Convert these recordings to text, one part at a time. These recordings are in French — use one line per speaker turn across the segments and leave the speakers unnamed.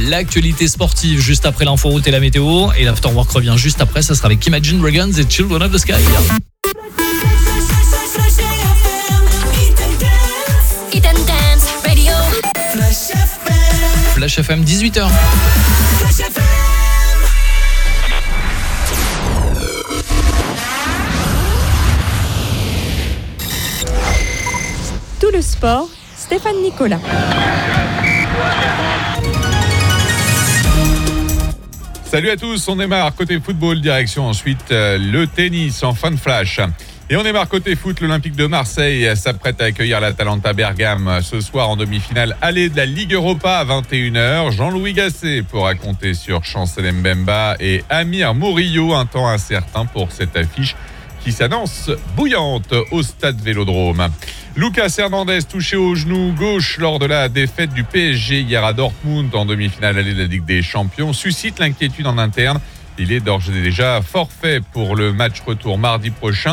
l'actualité sportive juste après l'inforoute et la météo. Et l'Afterwork revient juste après, ça sera avec Imagine Dragons et Children of the Sky. Flash FM 18h.
Tout le sport, Stéphane Nicolas.
Salut à tous, on démarre côté football, direction ensuite le tennis en fin de flash. Et on démarre côté foot, l'Olympique de Marseille s'apprête à accueillir l'Atalanta Bergame ce soir en demi-finale aller de la Ligue Europa à 21h. Jean-Louis Gasset pourra compter sur Chancel Mbemba et Amir Murillo, un temps incertain pour cette affiche qui s'annonce bouillante au stade Vélodrome. Lucas Hernandez touché au genou gauche lors de la défaite du PSG hier à Dortmund en demi-finale allée de la Ligue des Champions suscite l'inquiétude en interne. Il est d'ores et déjà forfait pour le match retour mardi prochain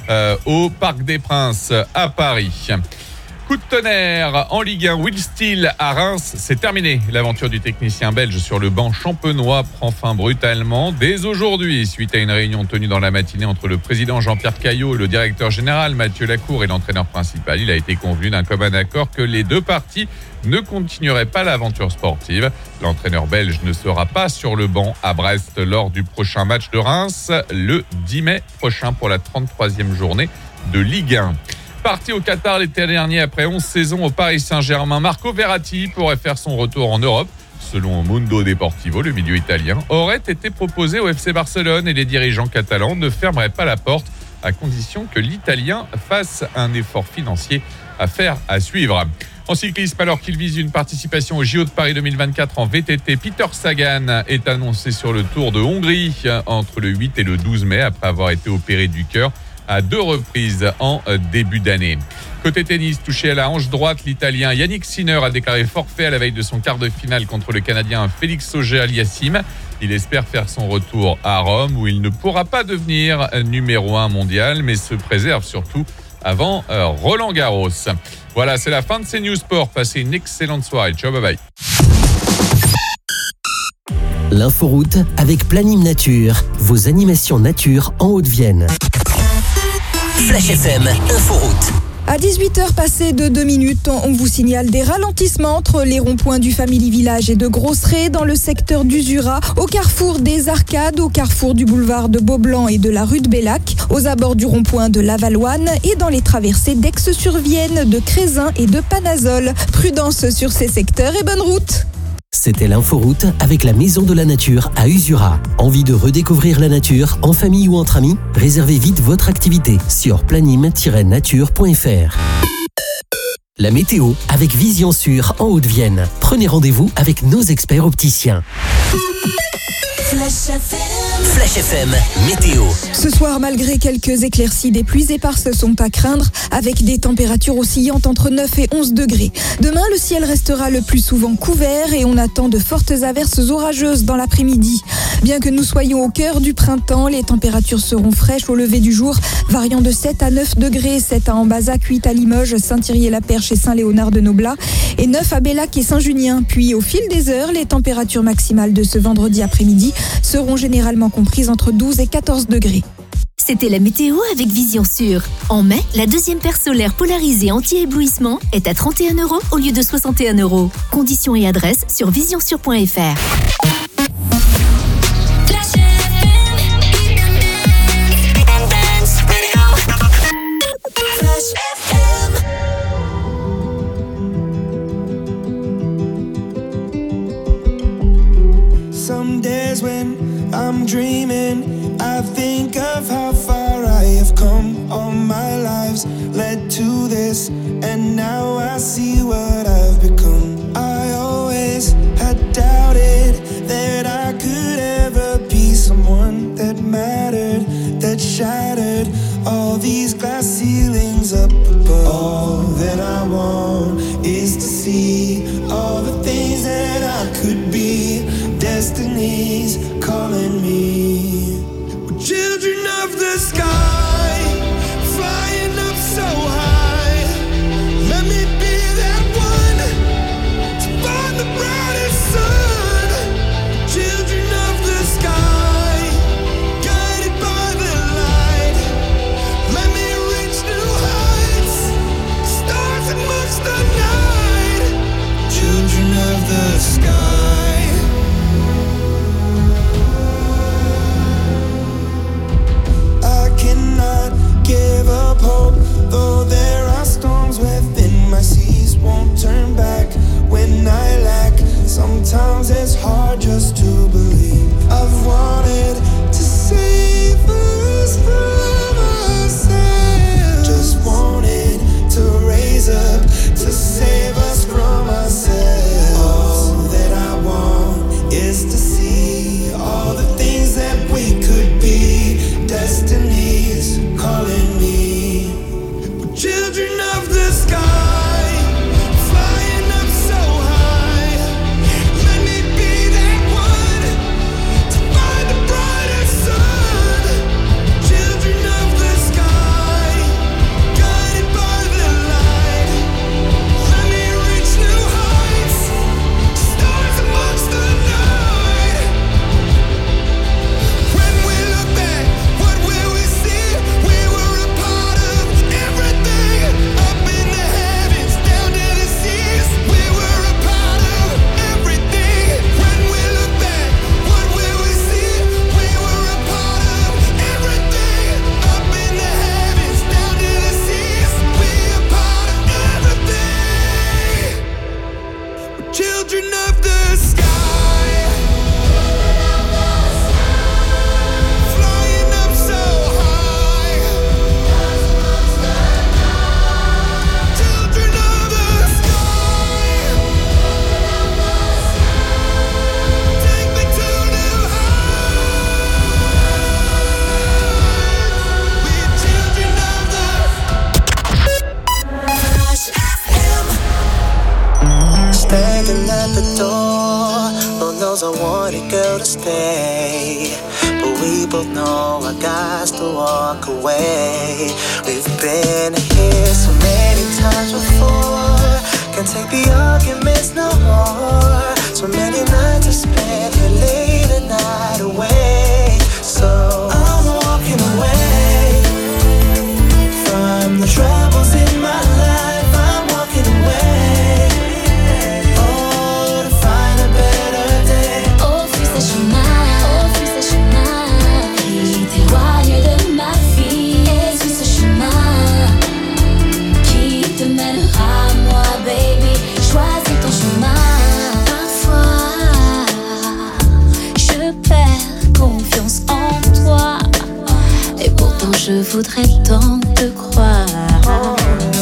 au Parc des Princes à Paris. Coup de tonnerre en Ligue 1, Will Steele à Reims, c'est terminé. L'aventure du technicien belge sur le banc champenois prend fin brutalement dès aujourd'hui, suite à une réunion tenue dans la matinée entre le président Jean-Pierre Caillot, le directeur général Mathieu Lacour et l'entraîneur principal. Il a été convenu d'un commun accord que les deux parties ne continueraient pas l'aventure sportive. L'entraîneur belge ne sera pas sur le banc à Brest lors du prochain match de Reims, le 10 mai prochain pour la 33e journée de Ligue 1. Parti au Qatar l'été dernier après 11 saisons au Paris Saint-Germain, Marco Verratti pourrait faire son retour en Europe. Selon Mundo Deportivo, le milieu italien aurait été proposé au FC Barcelone et les dirigeants catalans ne fermeraient pas la porte à condition que l'Italien fasse un effort financier. Affaire à suivre. En cyclisme, alors qu'il vise une participation au JO de Paris 2024 en VTT, Peter Sagan est annoncé sur le Tour de Hongrie entre le 8 et le 12 mai après avoir été opéré du cœur à 2 reprises en début d'année. Côté tennis, touché à la hanche droite, l'Italien Yannick Sinner a déclaré forfait à la veille de son quart de finale contre le Canadien Félix Auger-Aliassime. Il espère faire son retour à Rome où il ne pourra pas devenir numéro 1 mondial, mais se préserve surtout avant Roland Garros. Voilà, c'est la fin de ces News Sport. Passez une excellente soirée. Ciao, bye bye.
L'inforoute avec Planim Nature, vos animations nature en Haute-Vienne.
Flash FM, Inforoute.
À 18h passées de 2 minutes, on vous signale des ralentissements entre les ronds-points du Family Village et de Grosserey dans le secteur d'Usura, au carrefour des Arcades, au carrefour du boulevard de Beaublanc et de la rue de Bellac, aux abords du rond-point de Lavalloine et dans les traversées d'Aix-sur-Vienne, de Crézin et de Panazol. Prudence sur ces secteurs et bonne route.
C'était l'Inforoute avec la Maison de la Nature à Usura. Envie de redécouvrir la nature en famille ou entre amis? Réservez vite votre activité sur planim-nature.fr. La météo avec Vision Sûre en Haute-Vienne. Prenez rendez-vous avec nos experts opticiens.
Flash FM, météo.
Ce soir, malgré quelques éclaircies, des pluies éparses sont à craindre avec des températures oscillantes entre 9 et 11 degrés. Demain, le ciel restera le plus souvent couvert et on attend de fortes averses orageuses dans l'après-midi. Bien que nous soyons au cœur du printemps, les températures seront fraîches au lever du jour, variant de 7 à 9 degrés, 7 à Ambazac, 8 à Limoges, Saint-Thierry-la-Perche et Saint-Léonard-de-Noblat et 9 à Bellac et Saint-Junien. Puis, au fil des heures, les températures maximales de ce vendredi après-midi seront généralement comprises entre 12 et 14 degrés.
C'était la météo avec Vision Sûre. En mai, la deuxième paire solaire polarisée anti-éblouissement est à 31 € au lieu de 61 €. Conditions et adresses sur visionsure.fr.
Some days when I'm dreaming, I think of how far I have come. All my lives led to this, and now I see what I've become. I always had doubted that I could ever be someone that mattered, that shattered all these glass ceilings up above. All that I want is to see all the things that I could be. Destiny's calling me. We're children of the sky, flying up so high. Let me be that one to find the brightest sun. the sky. I cannot give up hope, though there are storms within my seas. Won't turn back when I lack. Sometimes it's hard just to believe. I've wanted to save us from ourselves. Just wanted to raise up to save us from ourselves. All that I want is to see all the things that we could be. Destiny's calling me. We're children of the sky, flying up so high. Let me be that one to find the brighter sun. Children of the sky, guided by the light. Let me reach new heights, stars amongst the night. When we look back, what will we see? We were a part of everything. Up in the heavens, down to the seas. We were a part of everything. When we look back, what will we see? We were a part of everything. Up in the heavens, down to the seas. We a part of everything. We're children of the sky, flying up so high. Children of the sky, take me to new heights. We're children of the
Standing at the door, Lord knows I want a girl to stay, but we both know I got to walk away. We've been here so many times before, can't take the arguments no more. So many nights I spent here late at night away, so I'm walking away from the troubles in my life. I'm walking away, oh, to find a better day.
Oh, fuis ce chemin qui t'éloigne de ma vie. Et suis ce chemin qui te mènera à moi, baby. Choisis ton chemin. Parfois, je perds confiance en toi, et pourtant je voudrais tant te croire.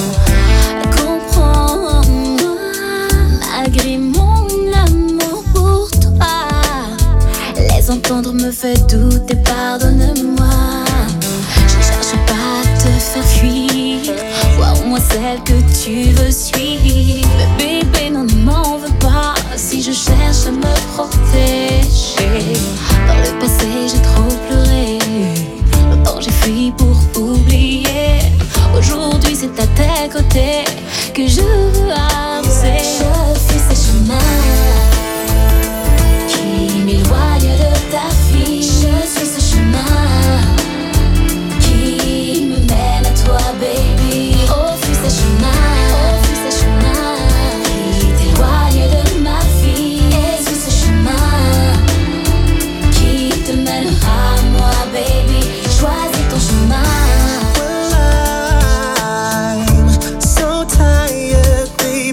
Comprends-moi, malgré mon amour pour toi. Les entendre me fait douter, pardonne-moi. Je ne cherche pas à te faire fuir, vois au moins celle que tu veux suivre. Mais bébé, non, ne m'en veux pas si je cherche à me protéger. Dans le passé, j'ai trop pleuré, longtemps j'ai fui pour oublier. Aujourd'hui, c'est à tes côtés que je veux avancer. Je fuis ces chemins qui m'éloignent de ta vie. Je suis ce chemin qui me mène à toi, baby. Oh, fuis ces chemins qui t'éloignent de ma vie. Et suis ce chemin qui te mènera à moi, baby. Choisis ton chemin.
I'm so tired, baby.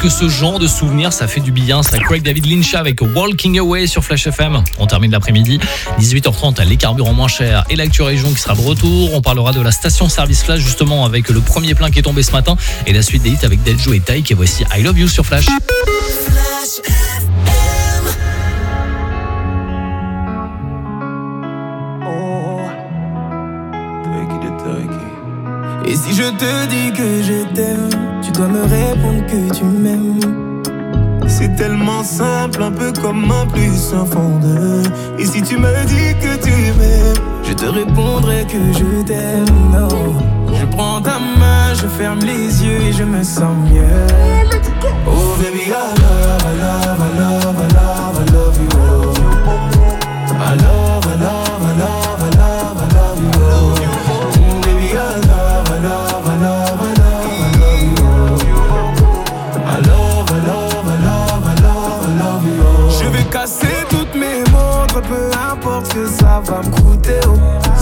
que ce genre de souvenir, ça fait du bien. Ça, Craig David Lynch avec Walking Away sur Flash FM. On termine l'après-midi, 18h30, les carburants moins chers et l'actu région qui sera de retour. On parlera de la station-service Flash justement avec le premier plein qui est tombé ce matin et la suite des hits avec Deljo et Taïk. Et voici I Love You sur Flash.
Et si je te dis que je t'aime, tu dois me répondre que tu m'aimes. C'est tellement simple, un peu comme un plus un fond de. Et si tu me dis que tu m'aimes, je te répondrai que je t'aime. Oh. Je prends ta main, je ferme les yeux et je me sens mieux. Oh baby, I love, I love, I love, I love, I love you. I love, I love, I love, I love, I love you. Baby, I love, I love, I love, I love, I love you. I love, I love, I love, I love, I love you. Je vais casser toutes mes montres, peu importe ce que ça va me coûter. Oh.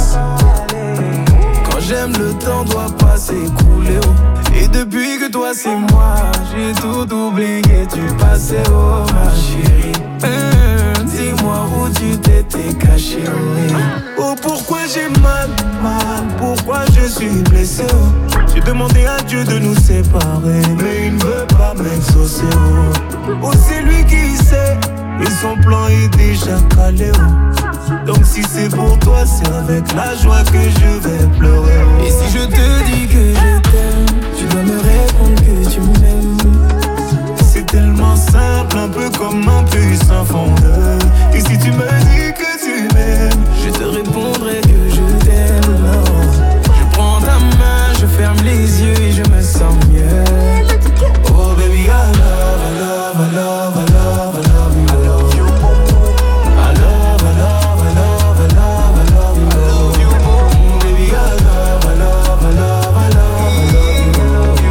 Quand j'aime, le temps doit pas s'écouler. Oh. Et depuis que toi c'est moi, j'ai tout oublié, tu passais, oh ma chérie. Dis-moi où tu t'étais caché, oui. Oh pourquoi j'ai mal, pourquoi je suis blessé, oh. J'ai demandé à Dieu de nous séparer, mais il ne veut pas m'exaucer, oh. Oh c'est lui qui sait, et son plan est déjà calé, oh. Donc si c'est pour toi, c'est avec la joie que je vais pleurer, oh. Et si je te dis que je t'aime, tu dois me répondre que tu m'aimes. C'est tellement simple, un peu comme un puissant fondeur. Et si tu me dis que tu m'aimes, je te répondrai que je t'aime. Je prends ta main, je ferme les yeux et je me sens mieux. Oh baby, I love, I love, I love, I love, I love you. I love, I love, I love, I love, I love you. Baby, I love, I love, I love, I love, I love you.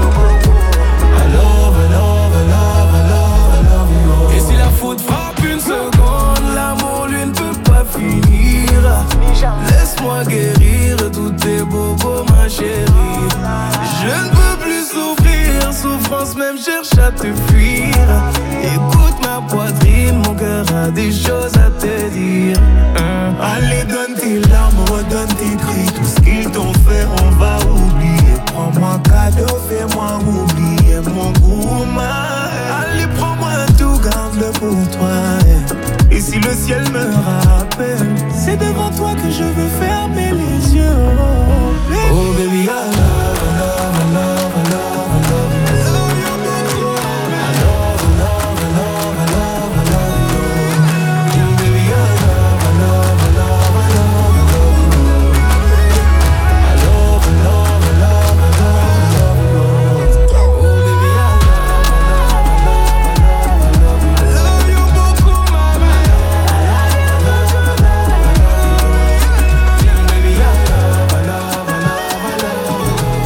I love, I love, I love, I love, I love you. Et si la faute frappe une seconde, l'amour lui ne peut pas finir. Laisse-moi guérir tous tes bobos, ma chérie. Je ne peux plus souffrir, souffrance même cherche à te fuir. Écoute ma poitrine, mon cœur a des choses à te dire. Allez, donne tes larmes, redonne tes cris. Tout ce qu'ils t'ont fait, on va oublier. Prends-moi cadeau, fais-moi oublier mon goût. Allez, prends-moi tout, garde-le pour toi. Et si le ciel me rappelle, c'est devant toi que je veux fermer les yeux. Oh baby, I love, I love, I love, I love, I love you. I love, I love, I love, I love, I love you. Baby, I love, I love, I love, I love, I love you. I love, I love, I love, I love, I love you. Oh baby, I love, I love, I love, I love, I love you. I love you beaucoup, mama. I love, I love, I love, I love you. Baby, I love, I love, I love, I love you.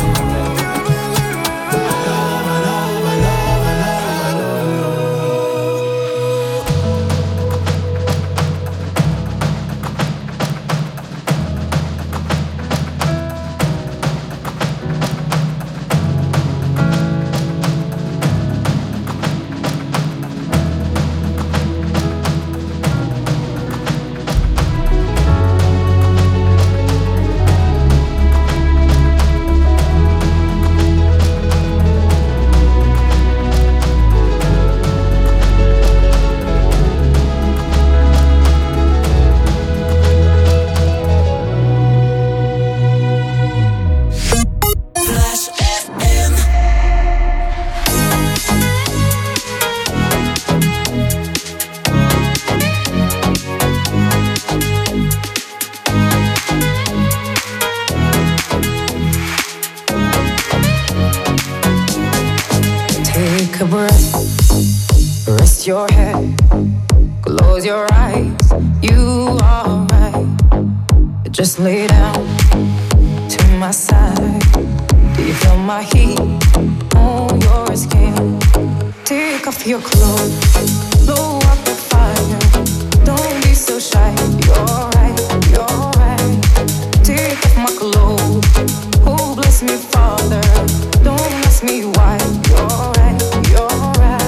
a breath, rest your head, close your eyes, you are right. Just lay down to my side. Do you feel my heat on your skin? Take off your clothes, blow up the fire. Don't be so shy, you're right, you're right. Take off my clothes, oh bless me Father. Don't ask me why, you're right, you're right.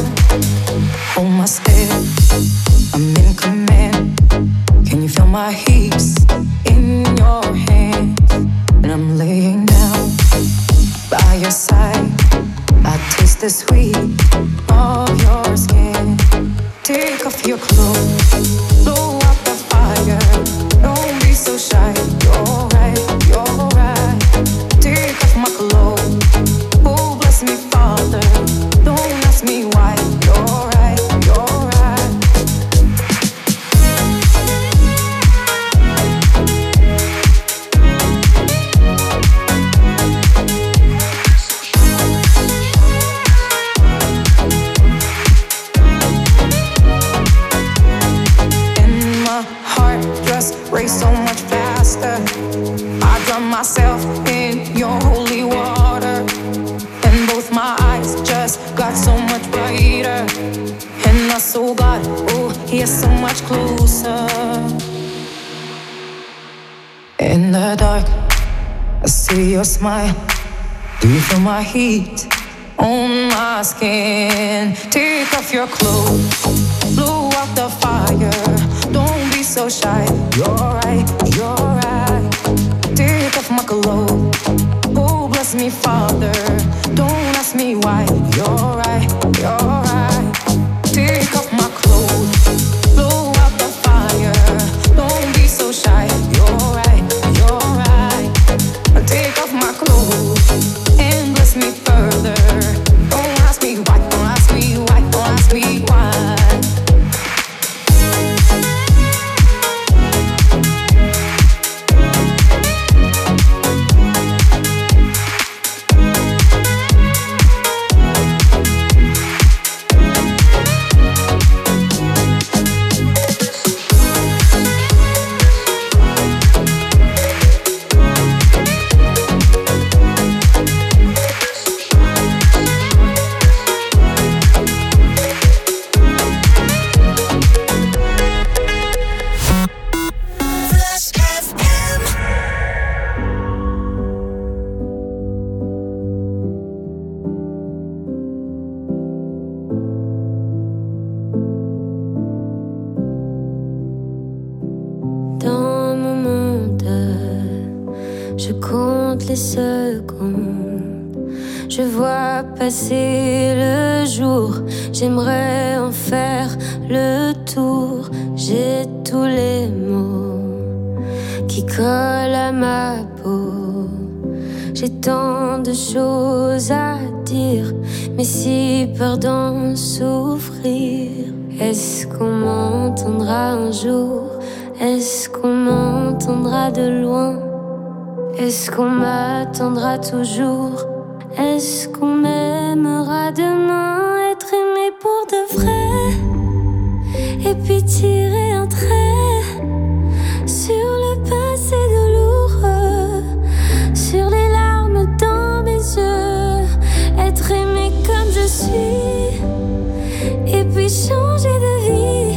sweet of your skin. Take off your clothes, blow up the fire. Don't be so shy. You're right, you're right. Take off my clothes. Oh, bless me, Father. Don't ask me why. You're right, you're right. And my heart just raced so much faster. I drown myself in your holy water. And both my eyes just got so much brighter. And I saw God, oh, He is so much closer. In the dark, I see your smile. Do you feel my heat on my skin? Take off your clothes, blow out the fire. Don't be so shy. You're right, you're right. Take off my clothes. Oh, bless me, Father. Don't ask me why. You're right, you're right. Take off my clothes, blow out the fire. Don't be so shy. You're right, you're right. Take off my clothes and bless me further. Don't ask me why, don't ask me why, don't ask me why.
Dans mon monde, je compte les secondes. Je vois passer le jour. J'aimerais en faire le tour. J'ai tous les mots qui collent à ma peau. J'ai tant de choses à dire, mais si peur d'en souffrir. Est-ce qu'on m'entendra un jour? Est-ce qu'on m'entendra de loin? Est-ce qu'on m'attendra toujours? Est-ce qu'on m'aimera demain? Être aimé pour de vrai, et puis tirer un trait sur le passé douloureux, sur les larmes dans mes yeux. Être aimé comme je suis, et puis changer de vie.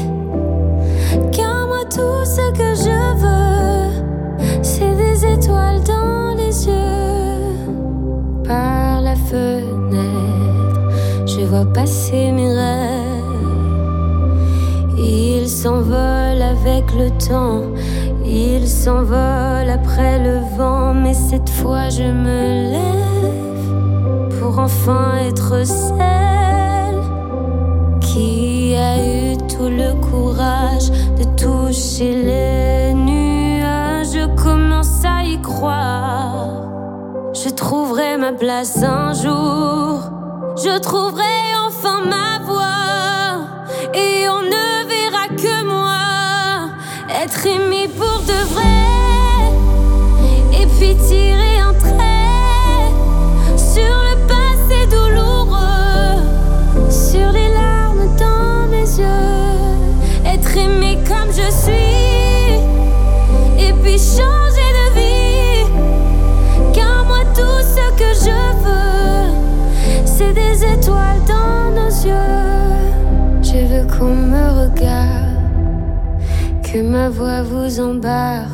Car moi tout ce que je veux, c'est des étoiles dans les yeux. Par la fenêtre, je vois passer mes rêves. Ils s'envolent avec le temps, ils s'envolent après le vent. Mais cette fois je me lève pour enfin être celle qui a eu tout le courage de toucher les nuages. Je commence à y croire. Je trouverai ma place un jour. Je trouverai enfin ma voie. Et on ne verra que moi. Être aimé pour de vrai. Et puis tirer un trait sur le passé douloureux, sur les larmes dans mes yeux. Être aimé comme je suis, et puis changer de vie. Car moi tout ce que je veux, c'est des étoiles dans nos yeux. Je veux qu'on me regarde, que ma voix vous embarque.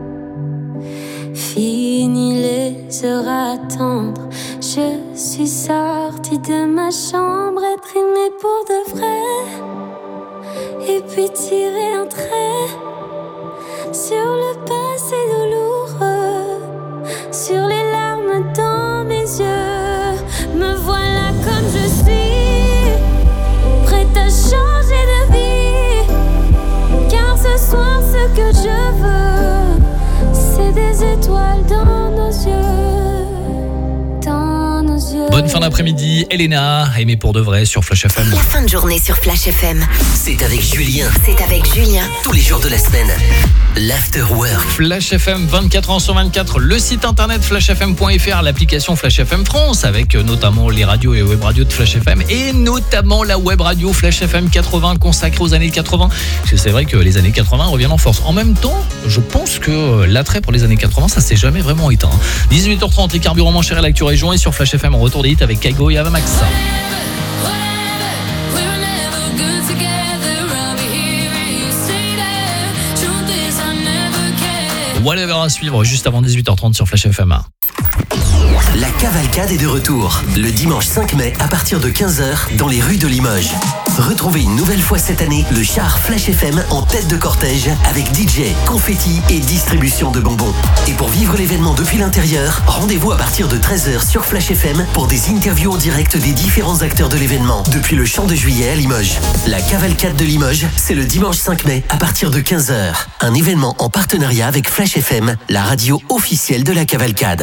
Fini les heures à attendre. Je suis sortie de ma chambre. Être aimée pour de vrai, et puis tirer un trait sur le passé douloureux, sur les larmes dans mes yeux. Me voilà comme je suis,
l'après-midi, Elena, aimée pour de vrai sur Flash FM.
La fin de journée sur Flash FM. C'est avec Julien. C'est avec Julien. Tous les jours de la semaine. L'Afterwork.
Flash FM 24h/24, le site internet flashfm.fr, l'application Flash FM France avec notamment les radios et web radios de Flash FM et notamment la web radio Flash FM 80 consacrée aux années 80. Parce que c'est vrai que les années 80 reviennent en force. En même temps, je pense que l'attrait pour les années 80, ça s'est jamais vraiment éteint. 18h30, les carburants moins chers à l'actu région et sur Flash FM en retour des hits avec Kaigo et Avamax. Whatever à suivre juste avant 18h30 sur Flash FM.
La cavalcade est de retour le dimanche 5 mai à partir de 15h dans les rues de Limoges. Retrouvez une nouvelle fois cette année le char Flash FM en tête de cortège avec DJ, confetti et distribution de bonbons. Et pour vivre l'événement depuis l'intérieur, rendez-vous à partir de 13h sur Flash FM pour des interviews en direct des différents acteurs de l'événement depuis le Champ de Juillet à Limoges. La cavalcade de Limoges, c'est le dimanche 5 mai à partir de 15h. Un événement en partenariat avec Flash FM, la radio officielle de la cavalcade.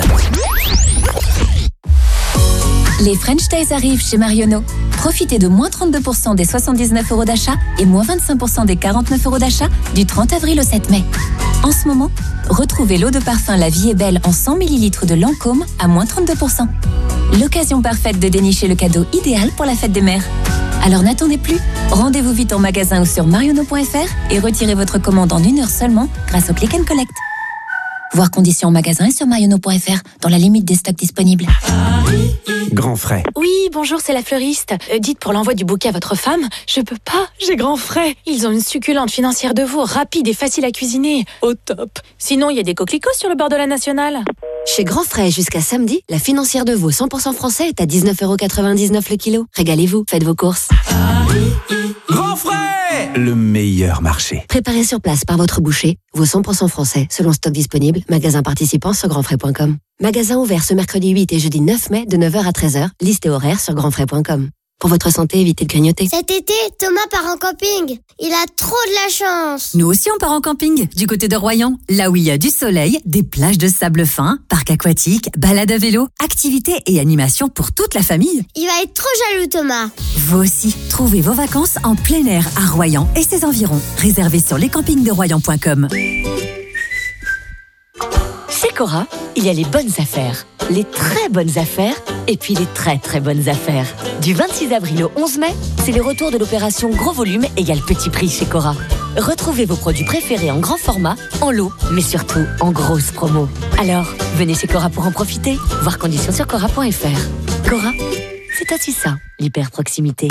Les French Days arrivent chez Marionneau. Profitez de moins 32% des 79 € d'achat et moins 25% des 49 € d'achat du 30 avril au 7 mai. En ce moment, retrouvez l'eau de parfum La Vie est Belle en 100 ml de Lancôme à moins 32%. L'occasion parfaite de dénicher le cadeau idéal pour la fête des mères. Alors n'attendez plus, rendez-vous vite en magasin ou sur marionneau.fr et retirez votre commande en 1 heure seulement grâce au Click and Collect. Voir conditions en magasin et sur marionneau.fr dans la limite des stocks disponibles.
Grand frais.
Oui, bonjour, c'est la fleuriste. Dites pour l'envoi du bouquet à votre femme, je peux pas, j'ai grand frais. Ils ont une succulente financière de veau, rapide et facile à cuisiner. Au top. Sinon, il y a des coquelicots sur le bord de la Nationale.
Chez Grand Frais, jusqu'à samedi, la financière de veau 100% français est à 19,99 € le kilo. Régalez-vous, faites vos courses.
Grand frais, le meilleur marché.
Préparé sur place par votre boucher, veau 100% français, selon stock disponible, magasin participant sur grandfrais.com. Magasin ouvert ce mercredi 8 et jeudi 9 mai de 9h à 13h, liste et horaire sur grandfrais.com. Pour votre santé, évitez de grignoter.
Cet été, Thomas part en camping. Il a trop de la chance.
Nous aussi, on part en camping, du côté de Royan. Là où il y a du soleil, des plages de sable fin, parc aquatique, balade à vélo, activités et animations pour toute la famille.
Il va être trop jaloux, Thomas.
Vous aussi, trouvez vos vacances en plein air à Royan et ses environs. Réservez sur lescampingderoyan.com.
Chez Cora, il y a les bonnes affaires, les très bonnes affaires et puis les très très bonnes affaires. Du 26 avril au 11 mai, c'est le retour de l'opération Gros Volume égale Petit Prix chez Cora. Retrouvez vos produits préférés en grand format, en lot, mais surtout en grosse promo. Alors, venez chez Cora pour en profiter. Voir conditions sur cora.fr. Cora, c'est aussi ça, l'hyper proximité.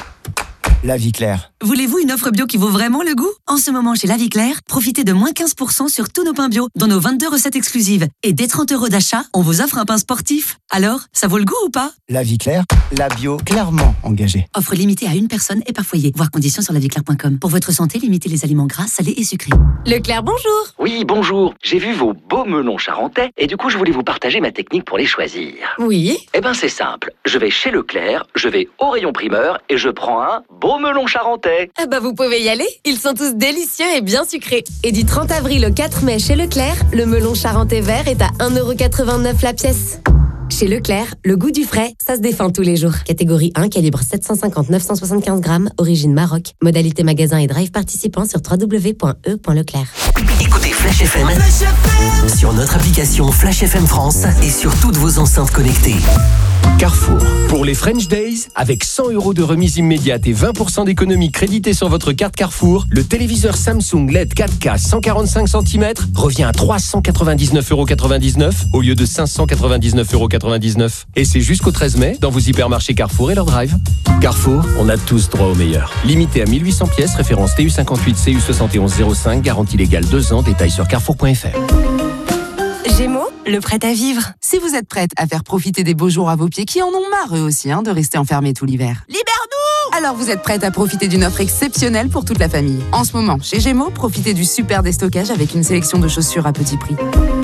La Vie Claire.
Voulez-vous une offre bio qui vaut vraiment le goût ? En ce moment, chez La Vie Claire, profitez de moins 15% sur tous nos pains bio, dont nos 22 recettes exclusives. Et dès 30 € d'achat, on vous offre un pain sportif. Alors, ça vaut le goût ou pas ?
La Vie Claire, la bio clairement engagée.
Offre limitée à une personne et par foyer. Voir conditions sur laviclaire.com. Pour votre santé, limitez les aliments gras, salés et sucrés.
Leclerc, bonjour.
Oui, bonjour. J'ai vu vos beaux melons charentais et du coup, je voulais vous partager ma technique pour les choisir.
Oui.
Eh ben, c'est simple. Je vais chez Leclerc, je vais au rayon primeur et je prends un beau melon charentais.
Ah bah vous pouvez y aller, ils sont tous délicieux et bien sucrés. Et du 30 avril au 4 mai chez Leclerc, le melon charentais vert est à 1,89 € la pièce. Chez Leclerc, le goût du frais, ça se défend tous les jours. Catégorie 1, calibre 750-975 grammes, origine Maroc. Modalité magasin et drive participant sur www.e.leclerc.
Écoutez Flash FM sur notre application Flash FM France et sur toutes vos enceintes connectées.
Carrefour. Pour les French Days, avec 100 € de remise immédiate et 20% d'économie créditée sur votre carte Carrefour, le téléviseur Samsung LED 4K 145 cm revient à 399,99 € au lieu de 599,99 €. Et c'est jusqu'au 13 mai dans vos hypermarchés Carrefour et leur drive. Carrefour, on a tous droit au meilleur. Limité à 1800 pièces, référence TU58 CU7105, garantie légale 2 ans, détails sur carrefour.fr.
Gémeaux, le prêt à vivre. Si vous êtes prête à faire profiter des beaux jours à vos pieds qui en ont marre eux aussi de rester enfermés tout l'hiver. Libère-nous! Alors vous êtes prête à profiter d'une offre exceptionnelle pour toute la famille. En ce moment, chez Gémeaux, profitez du super déstockage avec une sélection de chaussures à petit prix.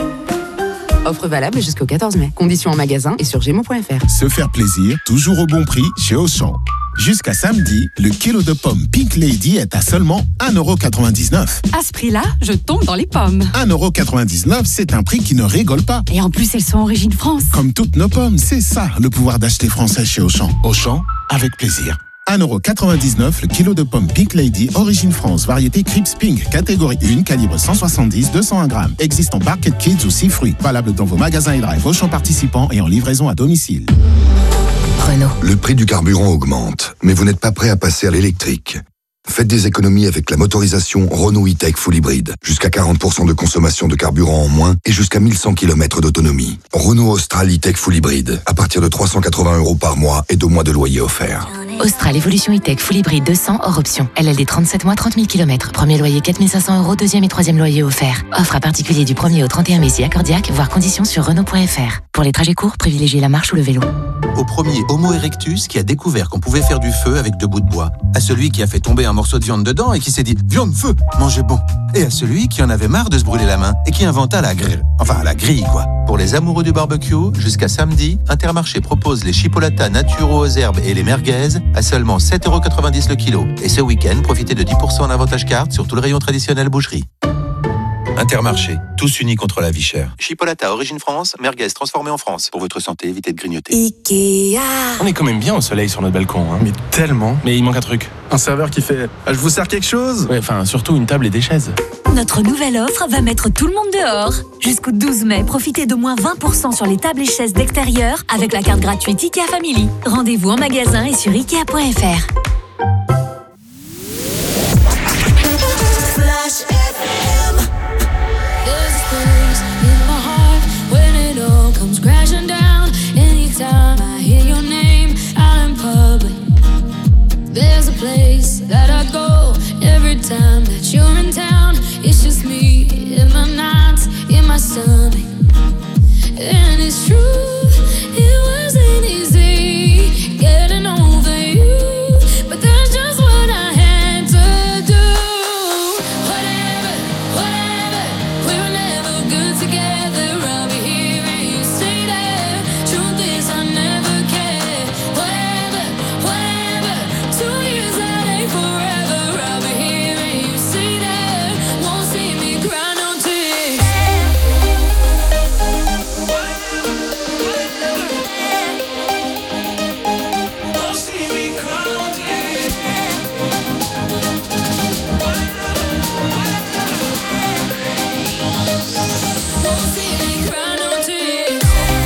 Offre valable jusqu'au 14 mai. Conditions en magasin et sur gémeaux.fr.
Se faire plaisir, toujours au bon prix chez Auchan.
Jusqu'à samedi, le kilo de pommes Pink Lady est à seulement 1,99€.
À ce prix-là, je tombe dans les pommes.
1,99€, c'est un prix qui ne rigole pas.
Et en plus, elles sont origine France.
Comme toutes nos pommes, c'est ça le pouvoir d'acheter français chez Auchan. Auchan, avec plaisir. 1,99€ le kilo de pommes Pink Lady, origine France, variété Crips Pink, catégorie 1, calibre 170-201 grammes. Existe en Barquette Kids ou 6 fruits. Valable dans vos magasins et drive Auchan participants et en livraison à domicile.
Renault. Le prix du carburant augmente, mais vous n'êtes pas prêt à passer à l'électrique. Faites des économies avec la motorisation Renault E-Tech Full Hybrid. Jusqu'à 40% de consommation de carburant en moins et jusqu'à 1100 km d'autonomie. Renault Austral E-Tech Full Hybrid. À partir de 380€ par mois et 2 mois de loyer offert.
Austral Evolution E-Tech Full Hybrid 200 hors option. LLD 37 mois, 30 000 km. Premier loyer 4 500€, deuxième et troisième loyer offert. Offre à particulier du 1er au 31 mai si accordiaque, voire conditions sur Renault.fr. Pour les trajets courts, privilégiez la marche ou le vélo.
Au premier Homo erectus qui a découvert qu'on pouvait faire du feu avec 2 bouts de bois. À celui qui a fait tomber un morceau de viande dedans et qui s'est dit « Viande, feu, mangez bon ». Et à celui qui en avait marre de se brûler la main et qui inventa la grille. Enfin, la grille, quoi. Pour les amoureux du barbecue, jusqu'à samedi, Intermarché propose les chipolatas naturaux aux herbes et les merguez à seulement 7,90€ le kilo. Et ce week-end, profitez de 10% en avantage carte sur tout le rayon traditionnel boucherie. Intermarché, tous unis contre la vie chère. Chipolata origine France, merguez transformée en France. Pour votre santé, évitez de grignoter.
Ikea. On est quand même bien au soleil sur notre balcon. Hein. Mais tellement. Mais il manque un truc. Un serveur qui fait « Je vous sers quelque chose ?» Ouais, enfin, surtout une table et des chaises.
Notre nouvelle offre va mettre tout le monde dehors. Jusqu'au 12 mai, profitez de moins 20% sur les tables et chaises d'extérieur avec la carte gratuite Ikea Family. Rendez-vous en magasin et sur Ikea.fr.
Crashing down anytime I hear your name out in public. There's a place that I go every time that you're in town. It's just me in my nights, in my stomach. And it's true, it wasn't easy getting over you, but that's just what I had to do. Whatever, whatever, we were never good together. I'll be here and you say that. Truth is I never cared. Whatever, whatever, 2 years that ain't forever. I'll be here and you say that. Won't see me cry no tears. Won't see me cry no tears. Won't see me cry no tears.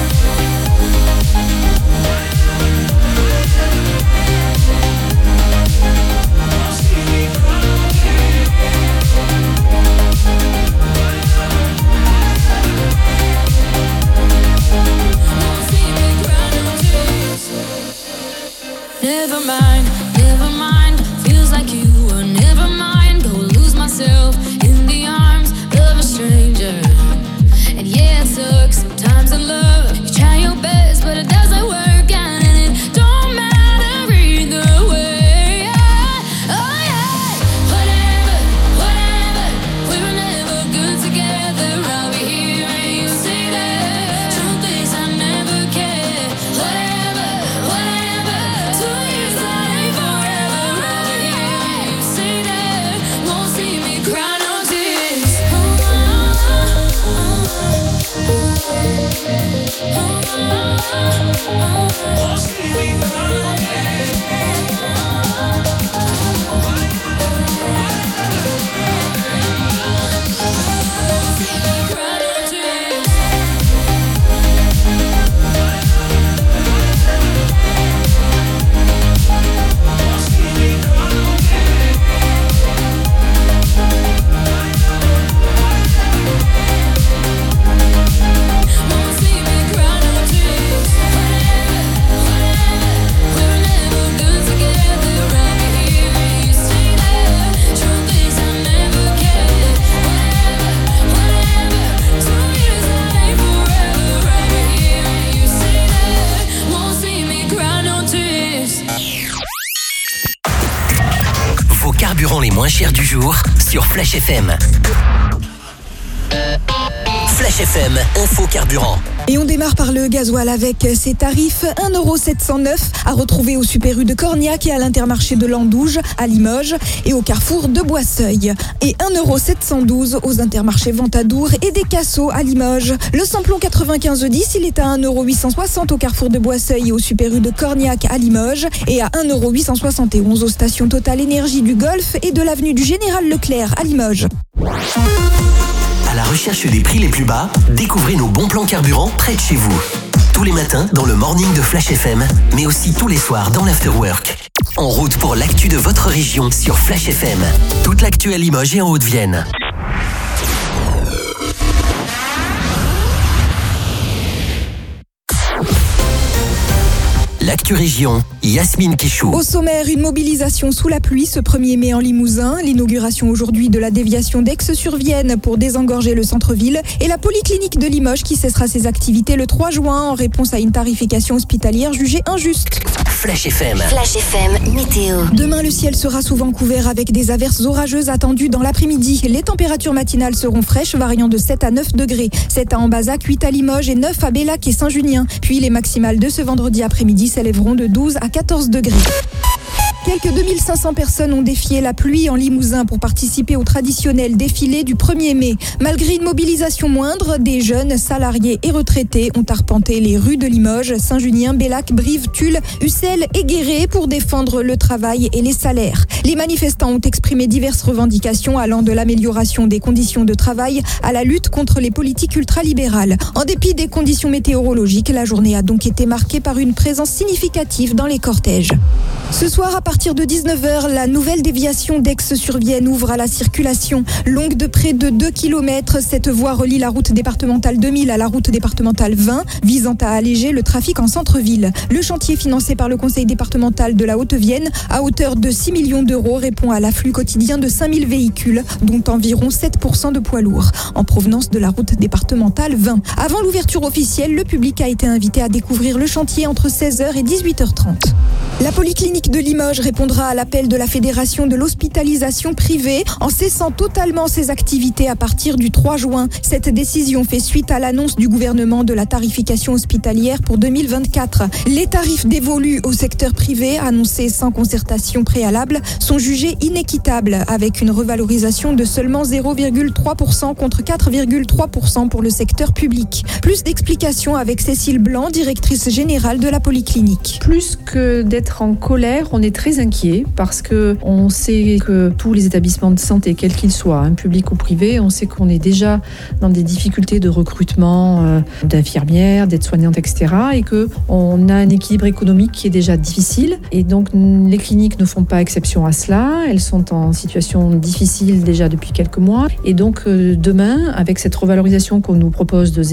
Never mind, never mind. Feels like you were never mine. Go lose myself in the arms of a stranger. And yeah, it sucks sometimes in love. You try your best, but it doesn't work out, and it don't matter either way. Oh yeah, whatever, whatever. We were never good together. I'll be here and you say that. Truth is I never cared. Whatever, whatever. 2 years that ain't forever. I'll be here and you say that. Won't see me cry no tears. Won't see me cry no
Vos carburants les moins chers du jour sur Flash FM. Flash FM, info carburant.
Et on démarre par le gasoil avec ses tarifs 1,709 € à retrouver au Super U de Corniac et à l'Intermarché de Landouge, à Limoges et au Carrefour de Boisseuil. Et 1,712 € aux Intermarchés Ventadour et des Cassos à Limoges. Le samplon 9510, il est à 1,860 € au Carrefour de Boisseuil et au Super U de Corniac à Limoges et à 1,871 € aux stations Total Énergie du Golfe et de l'avenue du Général Leclerc à Limoges.
À la recherche des prix les plus bas, découvrez nos bons plans carburant près de chez vous. Tous les matins dans le morning de Flash FM, mais aussi tous les soirs dans l'Afterwork. En route pour l'actu de votre région sur Flash FM. Toute l'actu à Limoges et en Haute-Vienne. L'actu région, Yasmine Kichou.
Au sommaire, une mobilisation sous la pluie ce 1er mai en Limousin, l'inauguration aujourd'hui de la déviation d'Aix-sur-Vienne pour désengorger le centre-ville et la polyclinique de Limoges qui cessera ses activités le 3 juin en réponse à une tarification hospitalière jugée injuste.
Flash FM.
Flash FM, météo.
Demain, le ciel sera souvent couvert avec des averses orageuses attendues dans l'après-midi. Les températures matinales seront fraîches, variant de 7 à 9 degrés. 7 à Ambazac, 8 à Limoges et 9 à Bellac et Saint-Junien. Puis les maximales de ce vendredi après-midi s'élèveront de 12 à 14 degrés. Quelques 2500 personnes ont défié la pluie en Limousin pour participer au traditionnel défilé du 1er mai. Malgré une mobilisation moindre, des jeunes, salariés et retraités ont arpenté les rues de Limoges, Saint-Junien, Bellac, Brive, Tulle, Ussel et Guéret pour défendre le travail et les salaires. Les manifestants ont exprimé diverses revendications allant de l'amélioration des conditions de travail à la lutte contre les politiques ultralibérales. En dépit des conditions météorologiques, la journée a donc été marquée par une présence significative dans les cortèges. Ce soir, à partir de 19h, la nouvelle déviation d'Aix-sur-Vienne ouvre à la circulation. Longue de près de 2 km, cette voie relie la route départementale 2000 à la route départementale 20, visant à alléger le trafic en centre-ville. Le chantier financé par le conseil départemental de la Haute-Vienne, à hauteur de 6 millions d'euros, répond à l'afflux quotidien de 5000 véhicules, dont environ 7% de poids lourds, en provenance de la route départementale 20. Avant l'ouverture officielle, le public a été invité à découvrir le chantier entre 16h et 18h30. La polyclinique de Limoges répondra à l'appel de la Fédération de l'hospitalisation privée en cessant totalement ses activités à partir du 3 juin. Cette décision fait suite à l'annonce du gouvernement de la tarification hospitalière pour 2024. Les tarifs dévolus au secteur privé, annoncés sans concertation préalable, sont jugés inéquitables avec une revalorisation de seulement 0,3% contre 4,3% pour le secteur public. Plus d'explications avec Cécile Blanc, directrice générale de la polyclinique.
Plus que d'être en colère, on est très inquiet parce que on sait que tous les établissements de santé, quels qu'ils soient, publics ou privés, on sait qu'on est déjà dans des difficultés de recrutement d'infirmières, d'aides-soignantes, etc. et qu'on a un équilibre économique qui est déjà difficile. Et donc, les cliniques ne font pas exception à cela. Elles sont en situation difficile déjà depuis quelques mois. Et donc, demain, avec cette revalorisation qu'on nous propose de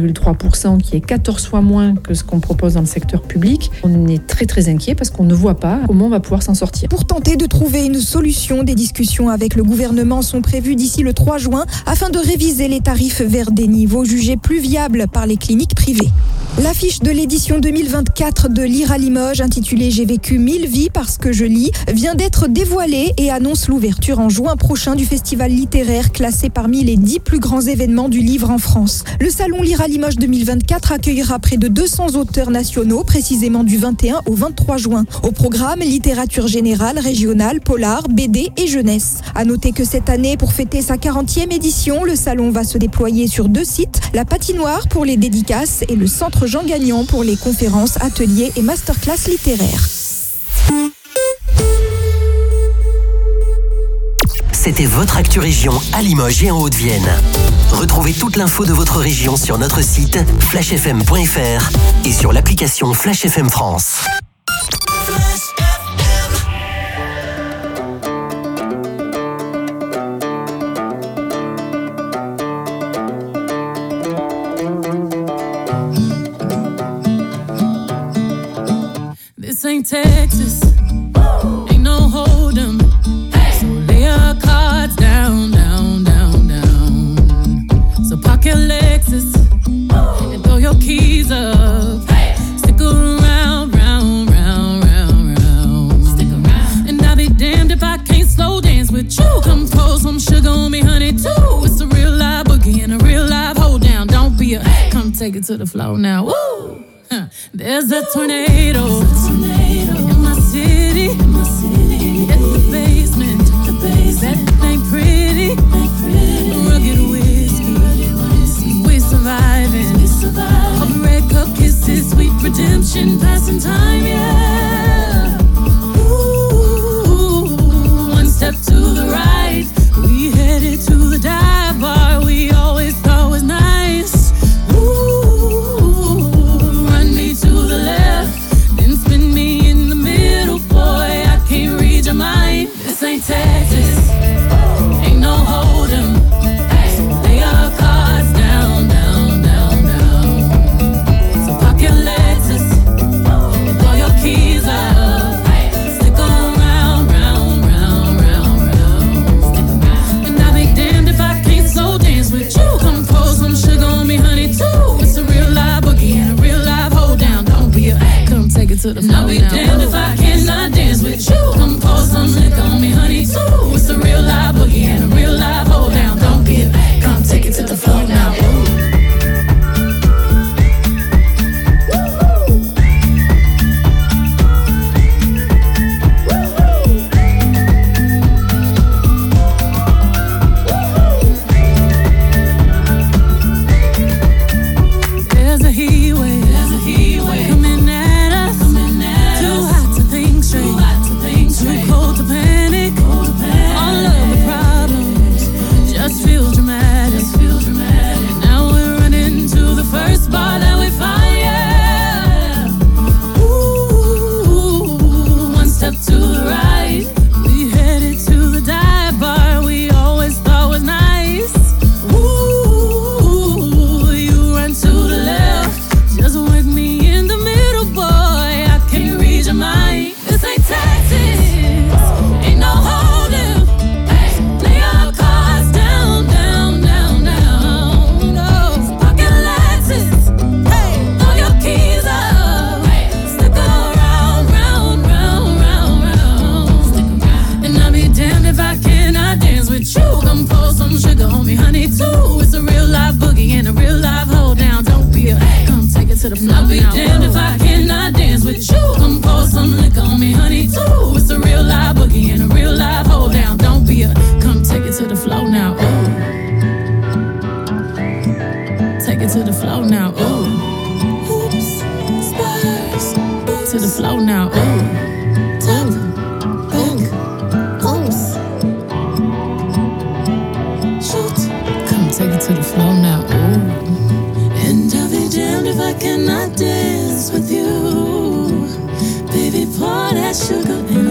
0,3%, qui est 14 fois moins que ce qu'on propose dans le secteur public, on est très très inquiet parce qu'on ne voit pas comment on va pouvoir s'en sortir.
Pour tenter de trouver une solution, des discussions avec le gouvernement sont prévues d'ici le 3 juin afin de réviser les tarifs vers des niveaux jugés plus viables par les cliniques privées. L'affiche de l'édition 2024 de Lire à Limoges, intitulée « J'ai vécu 1000 vies parce que je lis », vient d'être dévoilée et annonce l'ouverture en juin prochain du festival littéraire classé parmi les 10 plus grands événements du livre en France. Le salon Lire à Limoges 2024 accueillera près de 200 auteurs nationaux, précisément du 21 au 23 juin. Au programme, littérature générale, régionale, polar, BD et jeunesse. À noter que cette année, pour fêter sa 40e édition, le salon va se déployer sur 2 sites, la patinoire pour les dédicaces et le centre Jean Gagnon pour les conférences, ateliers et masterclass littéraires.
C'était votre Actu Région à Limoges et en Haute-Vienne. Retrouvez toute l'info de votre région sur notre site flashfm.fr et sur l'application Flash FM France.
This ain't Texas, ain't no hold'em. So lay your cards down, down, down, down. So park your Lexus and throw your keys up. Stick around, round, round, round, round. Stick around. And I'll be damned if I can't slow dance with you. Come pour some sugar on me, honey, too. It's a real live boogie and a real live hold down. Don't be a come take take it to the floor now. Woo! There's a tornado in my city. At the basement. That ain't pretty. Rugged whiskey. We surviving. All the red cup kisses, sweet redemption, passing time, yeah. Ooh, one step to the right. We headed to the dive bar we always thought was nice. Ooh, run me to the left, then spin me in the middle, boy. I can't read your mind. This ain't Texas, ain't no hold'em. Lay our cards down, down, down, down. So park your Lexus, throw your keys up, stick around, round, round, round, round. And I'll be damned if I can't slow dance with you. Come pour some sugar on me, honey, too. It's a real live boogie and a real live hold down. Don't be a come take it to the floor. I'll be damned if I cannot dance with you. Come pour some liquor on me, honey, too. It's a real live boogie and a real live hold down. Don't be a come take it to the floor now. There's a heat wave coming at us. Too hot to think straight, too cold to panic. All of the problems just feel dramatic. Now we're running to the first bar that we find, yeah. Ooh, one step to the right. We headed to the dive bar we always thought was nice. Ooh, you run to the left, just wake me in the middle, boy. I can't read your mind. This ain't Texas, ain't no hold'em. Lay our cards down, down, down, down. No, pocket Lexus, throw your keys up, stick around, round, round, round, round. And I'll be damned if I cannot dance with you. Come pour some sugar on me, honey, too. It's a real live boogie and a real live hold down. Don't be a come take it to the floor. I'll be damned if I cannot dance with you. Come pour some liquor on me, honey, too. It's a real live boogie and a real live hold down. Don't be a come take it to the floor now. Ooh. Take it to the floor now. Ooh. Hoops, spurs, to the floor now. Ooh. Top, back, pulse. Shoot, come take it to the floor now. Ooh. And I'll be damned if I cannot dance with you. Baby, pour that sugar in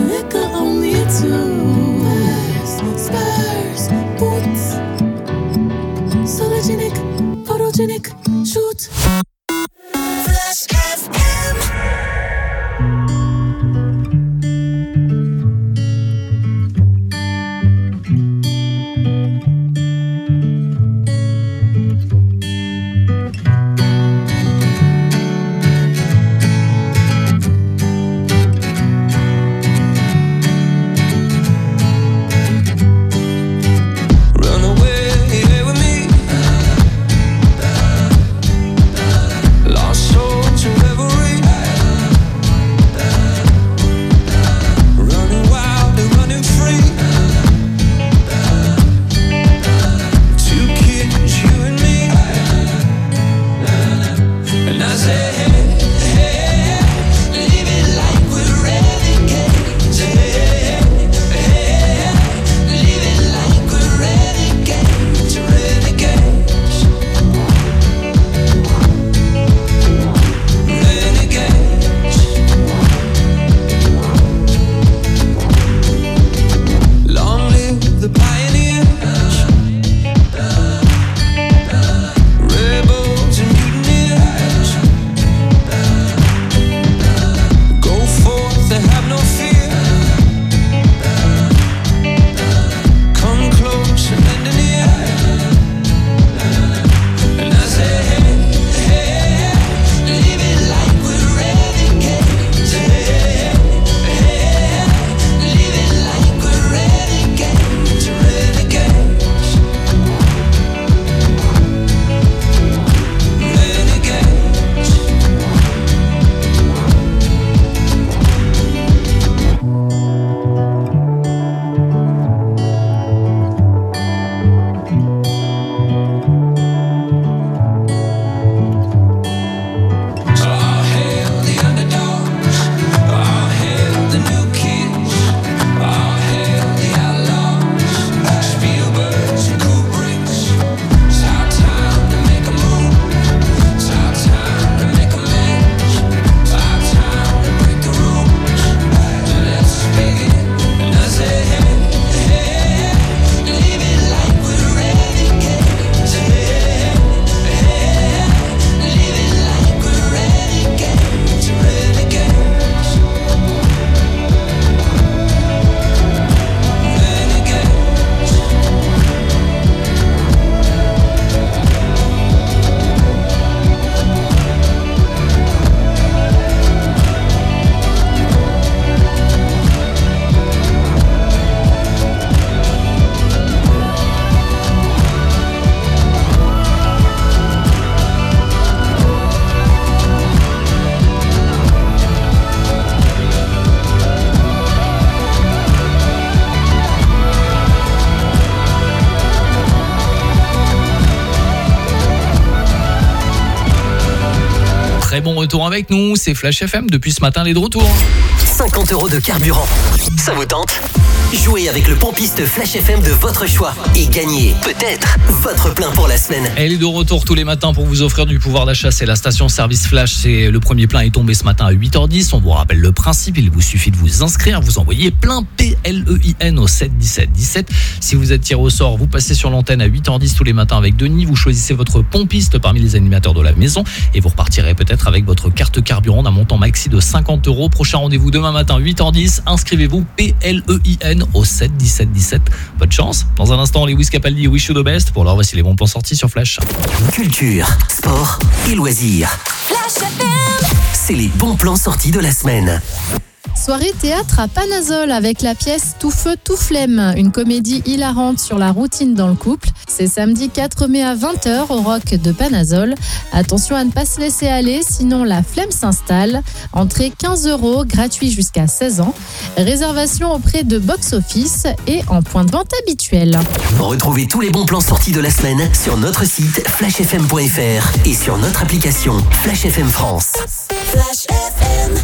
bon retour avec nous. C'est Flash FM depuis ce matin, les de retour.
50 € de carburant. Ça vous tente ? Jouez avec le pompiste Flash FM de votre choix et gagnez peut-être votre plein pour la semaine.
Elle est de retour tous les matins pour vous offrir du pouvoir d'achat. C'est la station service Flash. C'est le premier plein est tombé ce matin à 8h10. On vous rappelle le principe. Il vous suffit de vous inscrire. Vous envoyez plein PLEIN au 7 17 17. Si vous êtes tiré au sort, vous passez sur l'antenne à 8h10 tous les matins avec Denis. Vous choisissez votre pompiste parmi les animateurs de la maison et vous repartirez peut-être avec votre carte carburant d'un montant maxi de 50 €. Prochain rendez-vous demain matin 8h10. Inscrivez-vous PLEIN au 7 17 17. Bonne chance. Dans un instant, Lewis Capaldi et Wish You the Best. Pour l'heure, voici les bons plans sortis sur Flash.
Culture, sport et loisirs.
Flash FM.
C'est les bons plans sortis de la semaine.
Soirée théâtre à Panazol avec la pièce Tout feu, tout flemme, une comédie hilarante sur la routine dans le couple. C'est samedi 4 mai à 20h au Rock de Panazol. Attention à ne pas se laisser aller, sinon la flemme s'installe. Entrée 15 €, gratuit jusqu'à 16 ans. Réservation auprès de Box Office et en point de vente habituel.
Retrouvez tous les bons plans sortis de la semaine sur notre site flashfm.fr et sur notre application Flash FM France.
Flash FM.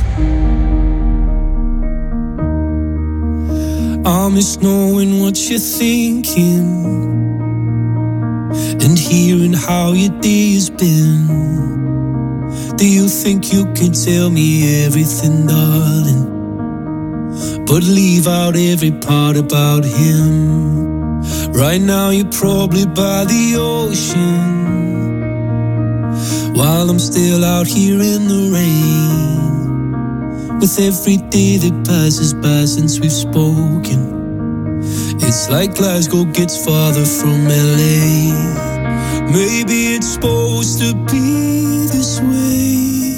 I miss knowing what you're thinking and hearing how your day has been. Do you think you can tell me everything, darling, but leave out every part about him? Right now you're probably by the ocean while I'm still out here in the rain. With every day that passes by since we've spoken, it's like Glasgow gets farther from LA. Maybe it's supposed to be this way,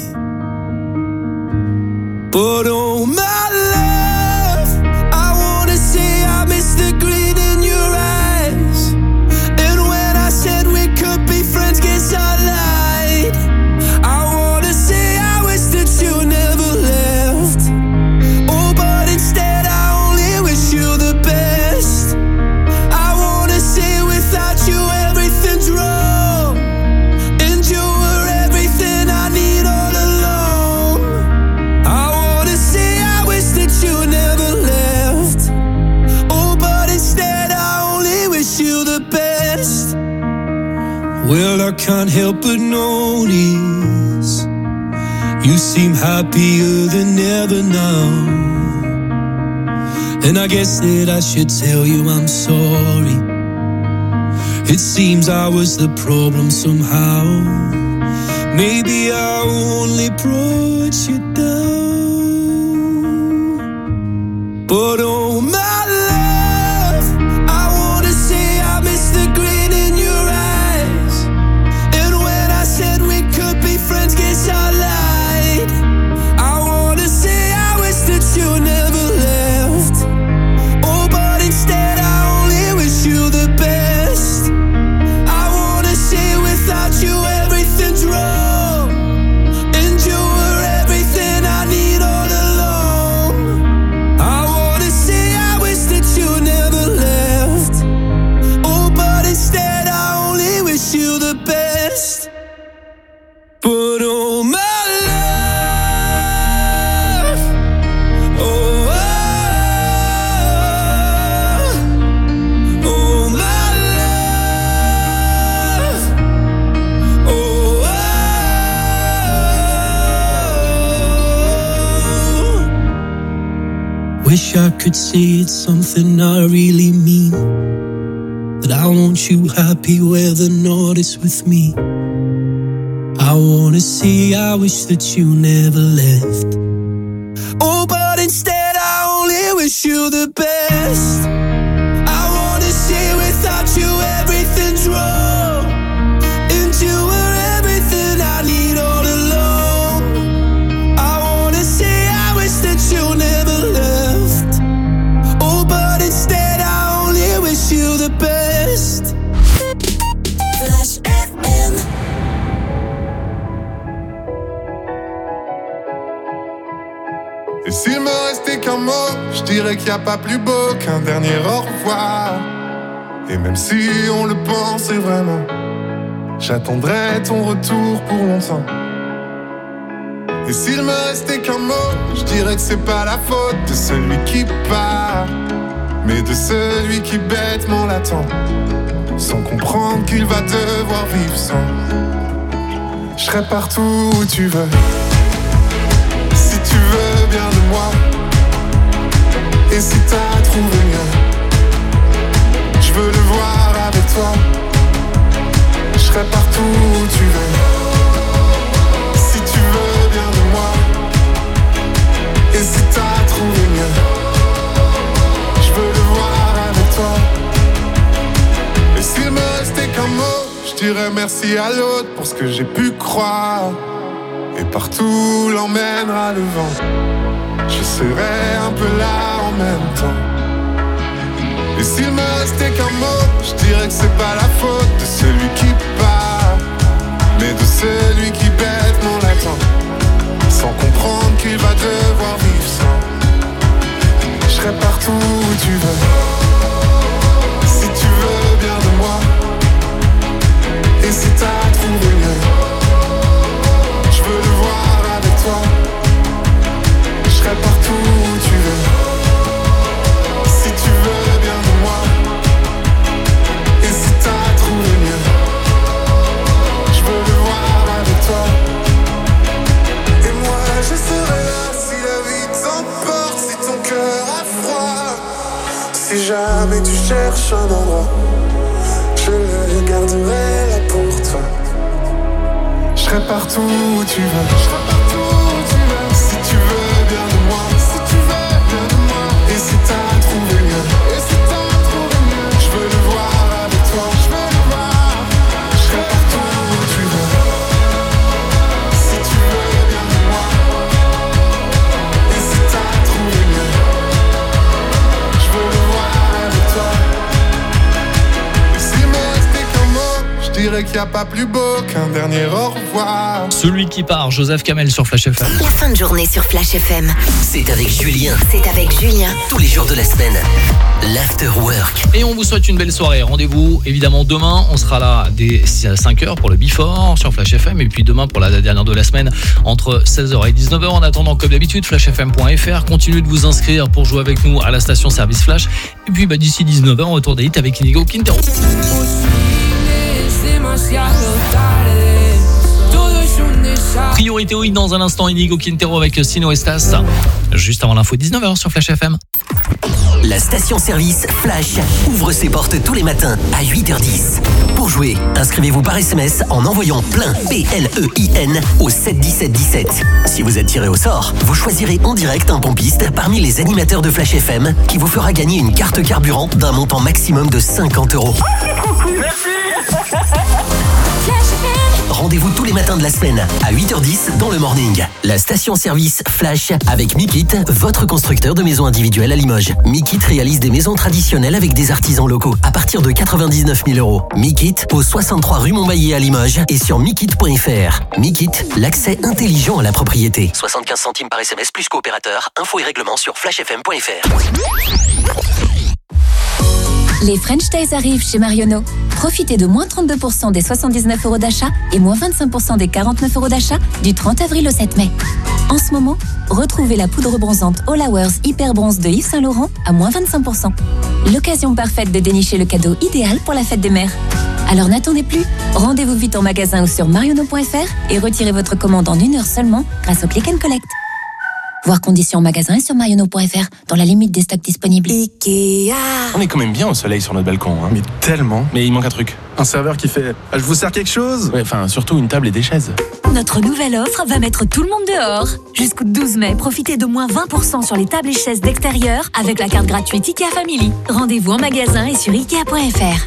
but oh my love, I wanna say I miss the green in your eyes. And when I said we could be friends, guess I lied. I wanna say I wish that you never left. Instead, I only wish you the best. I wanna say without you everything's wrong, and you were everything I need all along. I wanna say I wish that you never left. Oh, but instead I only wish you the best. Well, I can't help but notice you seem happier than ever now. And I guess that I should tell you I'm sorry. It seems I was the problem somehow. Maybe I only brought you down. But oh my love, I wanna say I miss the green in your eyes. And when I said we could be friends, guess I lied. I wanna say I wish that you never left. Instead, I only wish you the best. I wanna say without you everything's wrong, and you were everything I need all along. I wanna say I wish that you never left. Oh, but instead I only wish you the best. But oh my love, oh, wish I could say it's something I really mean, that I want you happy whether or not it's with me. I wanna say I wish that you never left. Oh, but instead I only wish you the best. I wanna say without you everything's wrong, and you were everything I need all along. I wanna say I wish that you never left. Oh, but instead I only wish you the best. Flash FM.
Et s'il me restait qu'un mot, je dirais qu'il n'y a pas plus beau qu'un dernier au revoir. Et même si on le pensait vraiment, j'attendrai ton retour pour longtemps. Et s'il me restait qu'un mot, je dirais que c'est pas la faute de celui qui part, mais de celui qui bêtement l'attend, sans comprendre qu'il va devoir vivre sans. Je serai partout où tu veux, si tu veux bien de moi. Et si t'as trouvé mieux, je veux le voir avec toi. Je serai partout où tu veux, si tu veux bien de moi. Et si t'as trouvé mieux, je veux le voir avec toi. Et s'il me restait qu'un mot, je dirais merci à l'autre pour ce que j'ai pu croire. Et partout l'emmènera le vent, je serai un peu là en même temps. Et s'il me restait qu'un mot, je dirais que c'est pas la faute de celui qui part, mais de celui qui bêtement l'attend, sans comprendre qu'il va devoir vivre sans. Je serai partout où tu veux, si tu veux bien de moi. Et si t'as trouvé mieux, je veux le voir avec toi. Je serai partout où tu veux, si tu veux bien de moi. Et si t'as trouvé mieux, je veux le voir avec toi. Et moi je serai là si la vie t'emporte, si ton cœur a froid. Si jamais tu cherches un endroit, je le garderai là pour toi. Je serai partout où tu veux, je serai partout où tu veux. Si tu veux bien de moi, si tu veux bien de moi. Et si t'as trouvé mieux, et si t'as trouvé mieux, je veux le voir avec toi, je veux le voir. Je serai partout où tu veux, si tu veux bien de moi. Et si t'as trouvé mieux, je veux le voir avec toi. Et s'il me restait qu'un mot, je dirais qu'il n'y a pas plus beau qu'un dernier au revoir.
Celui qui part, Joseph Kamel sur Flash FM.
La fin de journée sur Flash FM.
C'est avec Julien.
C'est avec Julien.
Tous les jours de la semaine. L'After Work.
Et on vous souhaite une belle soirée. Rendez-vous évidemment demain. On sera là dès 5h pour le Before sur Flash FM. Et puis demain pour la dernière de la semaine entre 16h et 19h. En attendant, comme d'habitude, flashfm.fr. Continuez de vous inscrire pour jouer avec nous à la station service Flash. Et puis d'ici 19h, on retourne des hits avec Inigo Quintero. Priorité au hit dans un instant, Inigo Quintero avec Sino Estas. Juste avant l'info 19h sur Flash FM.
La station-service Flash ouvre ses portes tous les matins à 8h10. Pour jouer, inscrivez-vous par SMS en envoyant plein PLEIN au 71717. Si vous êtes tiré au sort, vous choisirez en direct un pompiste parmi les animateurs de Flash FM qui vous fera gagner une carte carburant d'un montant maximum de 50 €. Rendez-vous tous les matins de la semaine à 8h10 dans le morning. La station-service Flash avec Mikit, votre constructeur de maisons individuelles à Limoges. Mikit réalise des maisons traditionnelles avec des artisans locaux à partir de 99 000 €. Mikit au 63 rue Montbaillet à Limoges et sur mikit.fr. Mikit, l'accès intelligent à la propriété. 75 centimes par SMS plus coopérateur. Infos et règlements sur flashfm.fr.
Les French Days arrivent chez Marionneau. Profitez de moins 32% des 79 € d'achat et moins 25% des 49 € d'achat du 30 avril au 7 mai. En ce moment, retrouvez la poudre bronzante All Hours Hyper Bronze de Yves Saint Laurent à moins 25%. L'occasion parfaite de dénicher le cadeau idéal pour la fête des mères. Alors n'attendez plus, rendez-vous vite en magasin ou sur marionneau.fr et retirez votre commande en 1 heure seulement grâce au Click and Collect. Voir conditions en magasin et sur marionneau.fr dans la limite des stocks disponibles.
Ikea.
On est quand même bien au soleil sur notre balcon, hein. Mais tellement. Mais il manque un truc. Un serveur qui fait « Je vous sers quelque chose ?» Ouais, enfin, surtout une table et des chaises.
Notre nouvelle offre va mettre tout le monde dehors. Jusqu'au 12 mai, profitez de moins 20% sur les tables et chaises d'extérieur avec la carte gratuite IKEA Family. Rendez-vous en magasin et sur ikea.fr.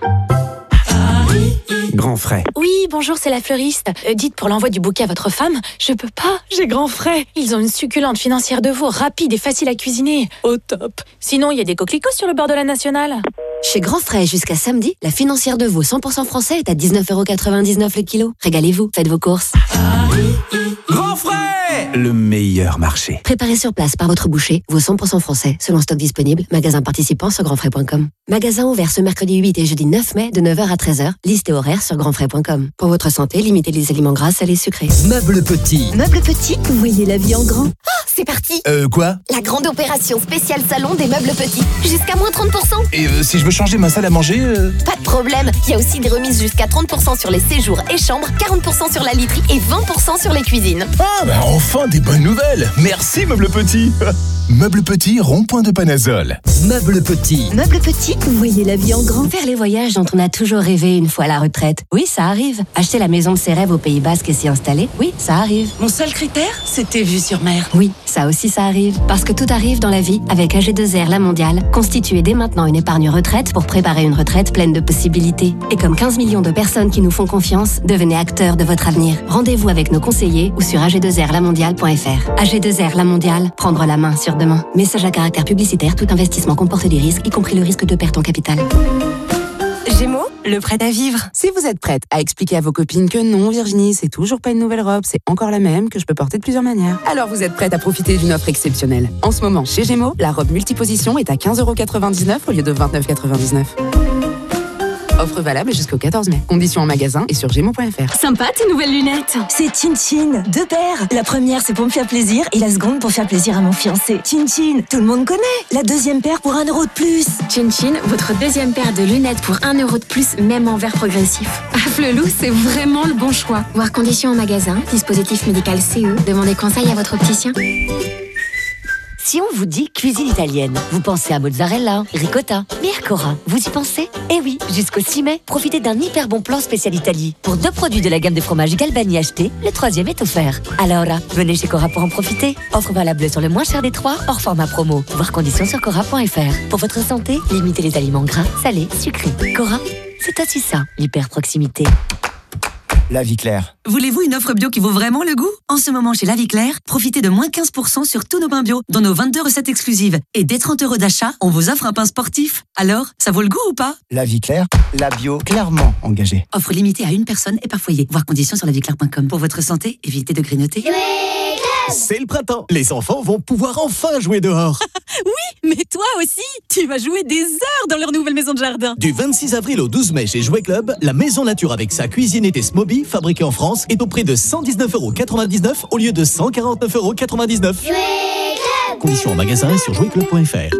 Grand frais.
Oui, bonjour, c'est la fleuriste. Dites pour l'envoi du bouquet à votre femme, je peux pas, j'ai grand frais. Ils ont une succulente financière de veau, rapide et facile à cuisiner. Au top. Sinon, il y a des coquelicots sur le bord de la nationale. Chez Grand Frais, jusqu'à samedi, la financière de veau 100% français est à 19,99€ le kilo. Régalez-vous, faites vos courses.
Grand Frais, le meilleur marché.
Préparez sur place par votre boucher, veau 100% français, selon stock disponible, magasin participant sur grandfrais.com. Magasin ouvert ce mercredi 8 et jeudi 9 mai de 9h à 13h, liste et horaire sur grandfrais.com. Pour votre santé, limitez les aliments gras, salés, sucrés.
Meubles petits.
Meubles petits, voyez la vie en grand.
Oh, c'est parti.
Quoi?
La grande opération spéciale salon des meubles petits. Jusqu'à moins 30%.
Et si je veux changer ma salle à manger
Pas de problème, il y a aussi des remises jusqu'à 30% sur les séjours et chambres, 40% sur la literie et 20% sur les cuisines.
Ah, bah enfin des bonnes nouvelles. Merci Meubles Petits. Meubles Petits, rond-point de Panazol.
Meubles Petits.
Meubles petits, voyez la vie en grand. Faire les voyages dont on a toujours rêvé une fois à la retraite. Oui, ça arrive. Acheter la maison de ses rêves au Pays Basque et s'y installer. Oui, ça arrive.
Mon seul critère, c'était vue sur mer.
Oui, ça aussi ça arrive. Parce que tout arrive dans la vie avec AG2R La Mondiale. Constituez dès maintenant une épargne retraite pour préparer une retraite pleine de possibilités. Et comme 15 millions de personnes qui nous font confiance, devenez acteurs de votre avenir. Rendez-vous avec nos conseillers ou sur ag2rlamondiale.fr. AG2R La Mondiale, prendre la main sur demain. Message à caractère publicitaire, tout investissement comporte des risques, y compris le risque de perte en capital.
Gémeaux, le prêt à vivre. Si vous êtes prête à expliquer à vos copines que non, Virginie, c'est toujours pas une nouvelle robe, c'est encore la même, que je peux porter de plusieurs manières, alors vous êtes prête à profiter d'une offre exceptionnelle. En ce moment, chez Gémeaux, la robe multiposition est à 15,99€ au lieu de 29,99€. Offre valable jusqu'au 14 mai. Conditions en magasin et sur gémeaux.fr.
Sympa tes nouvelles lunettes.
C'est Chin Chin, 2 paires. La première c'est pour me faire plaisir et la seconde pour faire plaisir à mon fiancé. Chin Chin, tout le monde connaît. La deuxième paire pour 1€ de plus.
Chin Chin, votre deuxième paire de lunettes pour 1€ de plus, même en verre progressif.
Ah, Flelou, c'est vraiment le bon choix.
Voir conditions en magasin, dispositif médical CE. Demandez conseil à votre opticien.
Si on vous dit cuisine italienne, vous pensez à mozzarella, ricotta. Mais Cora, vous y pensez? Eh oui, jusqu'au 6 mai, profitez d'un hyper bon plan spécial Italie. Pour 2 produits de la gamme de fromages Galbani achetés, le 3e est offert. Alors, venez chez Cora pour en profiter. Offre valable sur le moins cher des 3, hors format promo. Voir conditions sur cora.fr. Pour votre santé, limitez les aliments gras, salés, sucrés. Cora, c'est aussi ça, l'hyper proximité.
La Vie Claire.
Voulez-vous une offre bio qui vaut vraiment le goût? En ce moment, chez La Vie Claire, profitez de moins 15% sur tous nos pains bio, dont nos 22 recettes exclusives. Et dès 30€ d'achat, on vous offre un pain sportif. Alors, ça vaut le goût ou pas?
La Vie Claire, la bio clairement engagée.
Offre limitée à une personne et par foyer. Voir conditions sur laviclaire.com. Pour votre santé, évitez de grignoter.
C'est le printemps. Les enfants vont pouvoir enfin jouer dehors.
Oui, mais toi aussi, tu vas jouer des heures dans leur nouvelle maison de jardin.
Du 26 avril au 12 mai chez Jouet Club, la Maison Nature avec sa cuisine et Moby, fabriquée en France, est au prix de 119,99€ au lieu de 149,99€. Conditions en magasin et sur jouetclub.fr.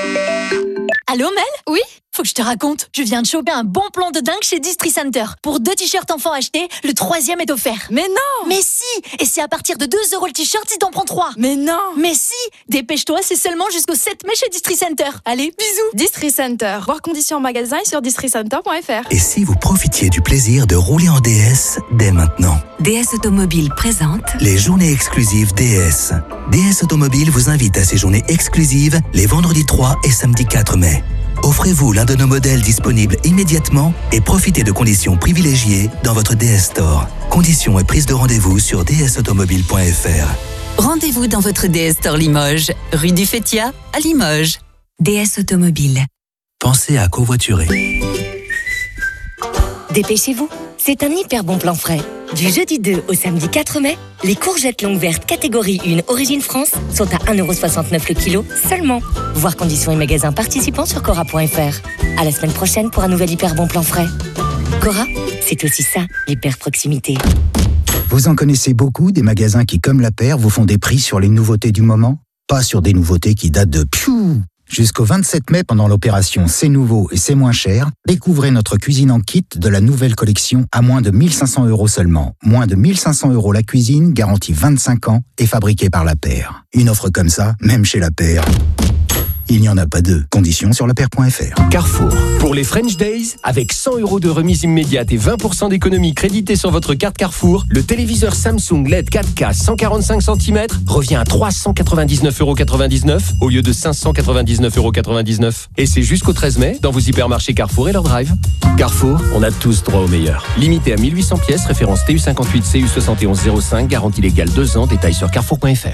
Allô Mel? Oui? Faut que je te raconte, je viens de choper un bon plan de dingue chez Distri Center. Pour 2 t-shirts enfants achetés, le 3e est offert. Mais non! Mais si! Et c'est à partir de 2€ le t-shirt si t'en prends 3. Mais non! Mais si! Dépêche-toi, c'est seulement jusqu'au 7 mai chez Distri Center. Allez, bisous!
Distri Center. Voir conditions en magasin et sur districenter.fr.
Et si vous profitiez du plaisir de rouler en DS dès maintenant?
DS Automobile présente
les journées exclusives DS. DS Automobile vous invite à ces journées exclusives les vendredis 3 et samedi 4 mai. Offrez-vous l'un de nos modèles disponibles immédiatement et profitez de conditions privilégiées dans votre DS Store. Conditions et prise de rendez-vous sur dsautomobile.fr.
Rendez-vous dans votre DS Store Limoges, rue du Fétia à Limoges. DS Automobile.
Pensez à covoiturer.
Dépêchez-vous, c'est un hyper bon plan frais. Du jeudi 2 au samedi 4 mai, les courgettes longues vertes catégorie 1 Origine France sont à 1,69€ le kilo seulement. Voir conditions et magasins participants sur cora.fr. À la semaine prochaine pour un nouvel hyper bon plan frais. Cora, c'est aussi ça, l'hyper proximité.
Vous en connaissez beaucoup des magasins qui, comme La Paire, vous font des prix sur les nouveautés du moment? Pas sur des nouveautés qui datent de piou. Jusqu'au 27 mai, pendant l'opération C'est nouveau et c'est moins cher, découvrez notre cuisine en kit de la nouvelle collection à moins de 1 500€ seulement. Moins de 1 500€ la cuisine, garantie 25 ans et fabriquée par La Paire. Une offre comme ça, même chez La Paire, il n'y en a pas deux. Conditions sur lapaire.fr.
Carrefour. Pour les French Days, avec 100€ de remise immédiate et 20% d'économie créditée sur votre carte Carrefour, le téléviseur Samsung LED 4K 145 cm revient à 399,99€ au lieu de 599,99€. Et c'est jusqu'au 13 mai dans vos hypermarchés Carrefour et leur drive. Carrefour, on a tous droit au meilleur. Limité à 1800 pièces, référence TU58 CU7105, garantie légale 2 ans, détails sur carrefour.fr.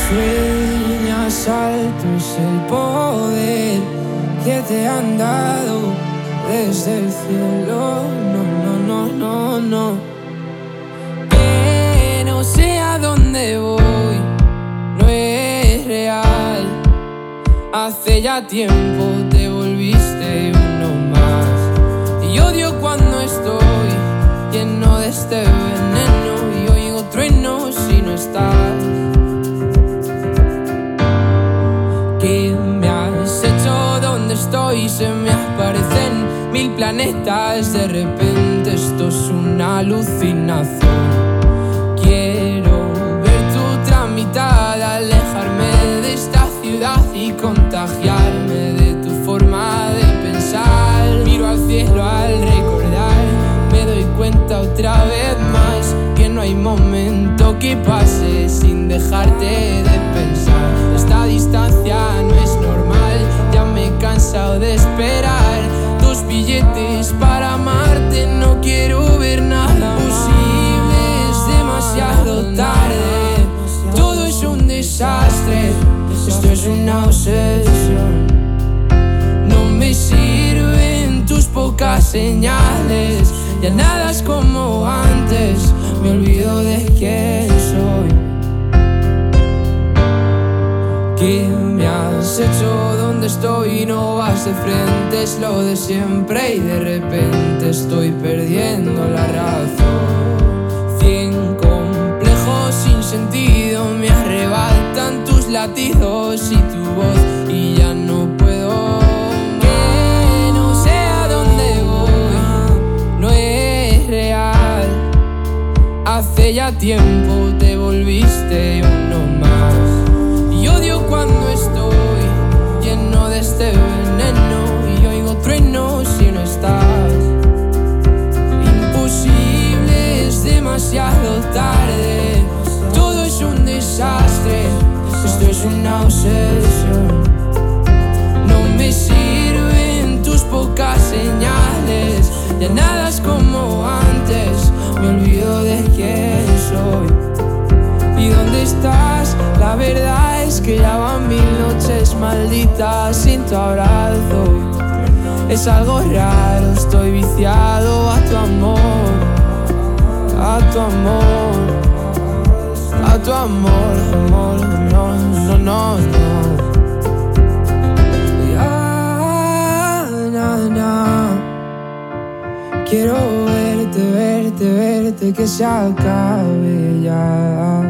sueñas alto es el poder que te han dado desde el cielo. No. Que no sé a dónde voy, no es real. Hace ya tiempo te volviste uno más. Y odio cuando estoy lleno de este veneno y oigo truenos si no estás. ¿Qué me has hecho? ¿Dónde estoy? Se me aparecen 1000 planetas. De repente esto es una alucinación. Quiero ver tu tramitada, alejarme de esta ciudad y contagiarme de tu forma de pensar. Miro al cielo al recordar, me doy cuenta otra vez más que no hay momento que pase sin dejarte de pensar. Esta distancia no es normal, ya me he cansado de esperar tus billetes para amarte. No quiero ver nada posible, es demasiado tarde. Todo es un desastre, esto es una obsesión. No me sirven tus pocas señales, ya nada es como antes, me olvido de quién soy. ¿Qué me has hecho? ¿Dónde estoy? No vas de frente, es lo de siempre y de repente estoy perdiendo la razón. 100 complejos sin sentido me arrebatan tus latidos y tu voz y ya no puedo. Que no sé a dónde voy, no es real. Hace ya tiempo te volviste uno más. Y odio cuando estoy lleno de este veneno y oigo truenos si no estás. Imposible, es demasiado tarde. Todo es un desastre, esto es una obsesión. No me sirven tus pocas señales, ya nada es como antes, me olvido de quién soy. ¿Y dónde estás? La verdad es que ya van 1000 noches malditas sin tu abrazo. Es algo raro, estoy viciado a tu amor, a tu amor, a tu amor, amor, no. Ya, quiero verte, que se acabe ya.